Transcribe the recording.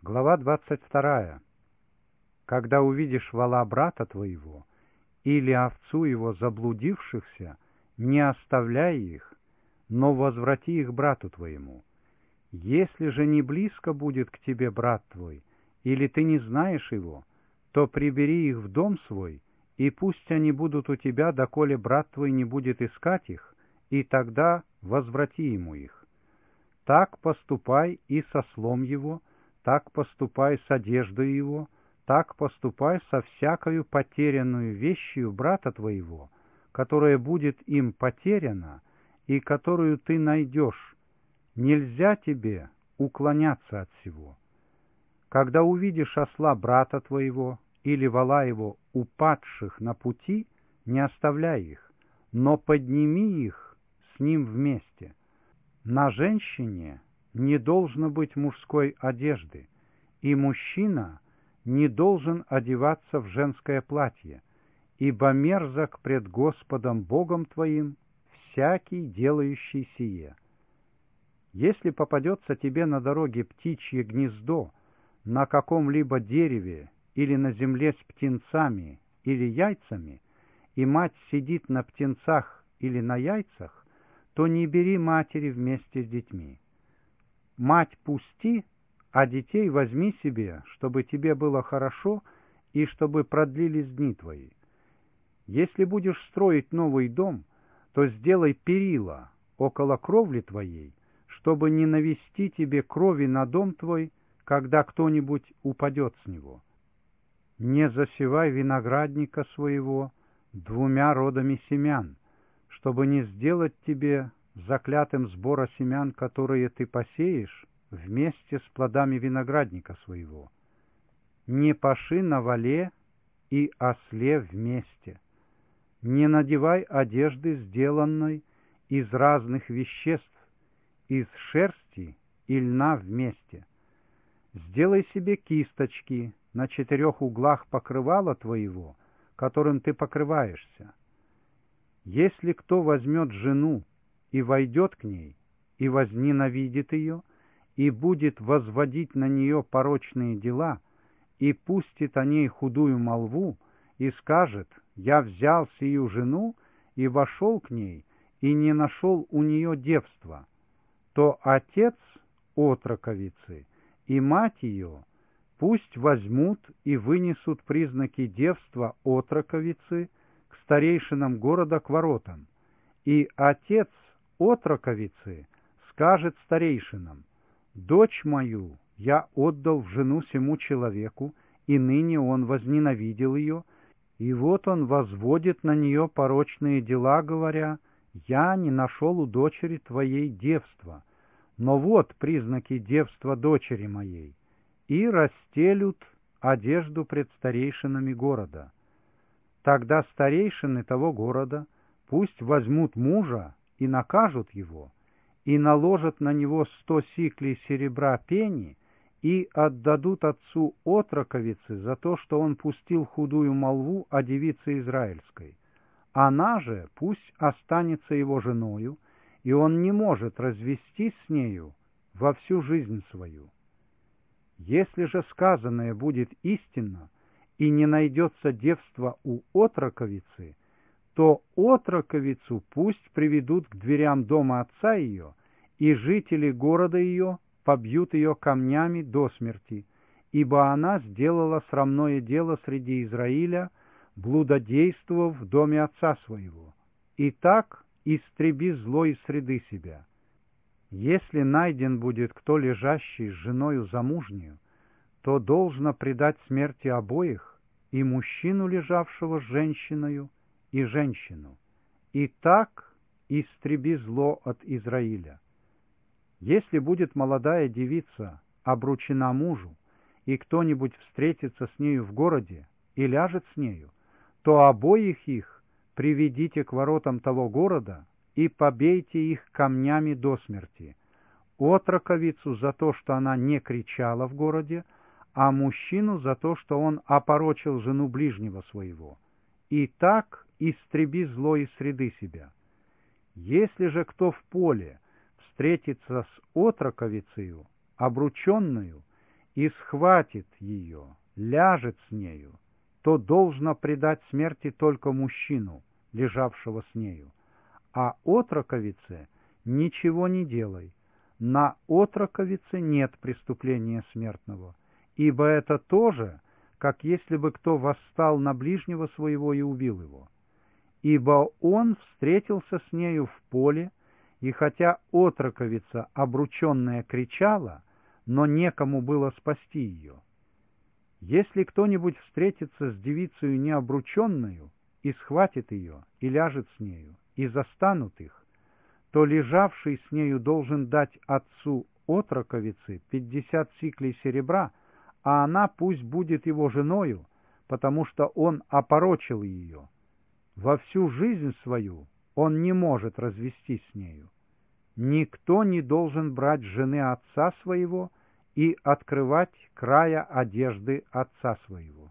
Глава 22. Когда увидишь вола брата твоего или овцу его заблудившихся, не оставляй их, но возврати их брату твоему. Если же не близко будет к тебе брат твой, или ты не знаешь его, то прибери их в дом свой, и пусть они будут у тебя, доколе брат твой не будет искать их, и тогда возврати ему их. Так поступай и со ослом его, так поступай с одеждой его, так поступай со всякою потерянную вещью брата твоего, которая будет им потеряна и которую ты найдешь. Нельзя тебе уклоняться от сего. Когда увидишь осла брата твоего или вола его упадших на пути, не оставляй их, но подними их с ним вместе. На женщине не должно быть мужской одежды, и мужчина не должен одеваться в женское платье, ибо мерзок пред Господом Богом твоим всякий, делающий сие. Если попадется тебе на дороге птичье гнездо, на каком-либо дереве или на земле с птенцами или яйцами, и мать сидит на птенцах или на яйцах, то не бери матери вместе с детьми. Мать пусти, а детей возьми себе, чтобы тебе было хорошо и чтобы продлились дни твои. Если будешь строить новый дом, то сделай перила около кровли твоей, чтобы не навести тебе крови на дом твой, когда кто-нибудь упадет с него. Не засевай виноградника своего двумя родами семян, чтобы не сделать тебе заклятым сбора семян, которые ты посеешь, вместе с плодами виноградника своего. Не паши на воле и осле вместе. Не надевай одежды, сделанной из разных веществ, из шерсти и льна вместе. Сделай себе кисточки на 4 углах покрывала твоего, которым ты покрываешься. Если кто возьмет жену и войдет к ней, и возненавидит ее, и будет возводить на нее порочные дела, и пустит о ней худую молву, и скажет: «Я взял сию жену и вошел к ней, и не нашел у нее девства», то отец отроковицы и мать ее пусть возьмут и вынесут признаки девства отроковицы к старейшинам города к воротам, и отец отроковицы скажет старейшинам: «Дочь мою я отдал в жену сему человеку, и ныне он возненавидел ее, и вот он возводит на нее порочные дела, говоря: я не нашел у дочери твоей девства, но вот признаки девства дочери моей», и расстелют одежду пред старейшинами города. Тогда старейшины того города пусть возьмут мужа и накажут его, и наложат на него 100 сиклей серебра пени, и отдадут отцу отроковицы за то, что он пустил худую молву о девице израильской. Она же пусть останется его женою, и он не может развестись с нею во всю жизнь свою. Если же сказанное будет истинно, и не найдется девства у отроковицы, то отроковицу пусть приведут к дверям дома отца ее, и жители города ее побьют ее камнями до смерти, ибо она сделала срамное дело среди Израиля, блудодействовав в доме отца своего. И так истреби зло из среды себя. Если найден будет кто лежащий с женою замужнею, то должно предать смерти обоих, и мужчину, лежавшего с женщиною, и женщину. И так истреби зло от Израиля. Если будет молодая девица обручена мужу, и кто-нибудь встретится с нею в городе и ляжет с нею, то обоих их приведите к воротам того города и побейте их камнями до смерти. Отроковицу за то, что она не кричала в городе, а мужчину за то, что он опорочил жену ближнего своего. И так истреби зло из среды себя. Если же кто в поле встретится с отроковицею, обрученную, и схватит ее, ляжет с нею, то должно предать смерти только мужчину, лежавшего с нею. А отроковице ничего не делай. На отроковице нет преступления смертного, ибо это тоже, как если бы кто восстал на ближнего своего и убил его. Ибо он встретился с нею в поле, и хотя отроковица, обрученная, кричала, но некому было спасти ее. Если кто-нибудь встретится с девицею необрученную и схватит ее, и ляжет с нею, и застанут их, то лежавший с нею должен дать отцу отроковицы 50 сиклей серебра, а она пусть будет его женою, потому что он опорочил ее. Во всю жизнь свою он не может развестись с нею. Никто не должен брать жены отца своего и открывать края одежды отца своего.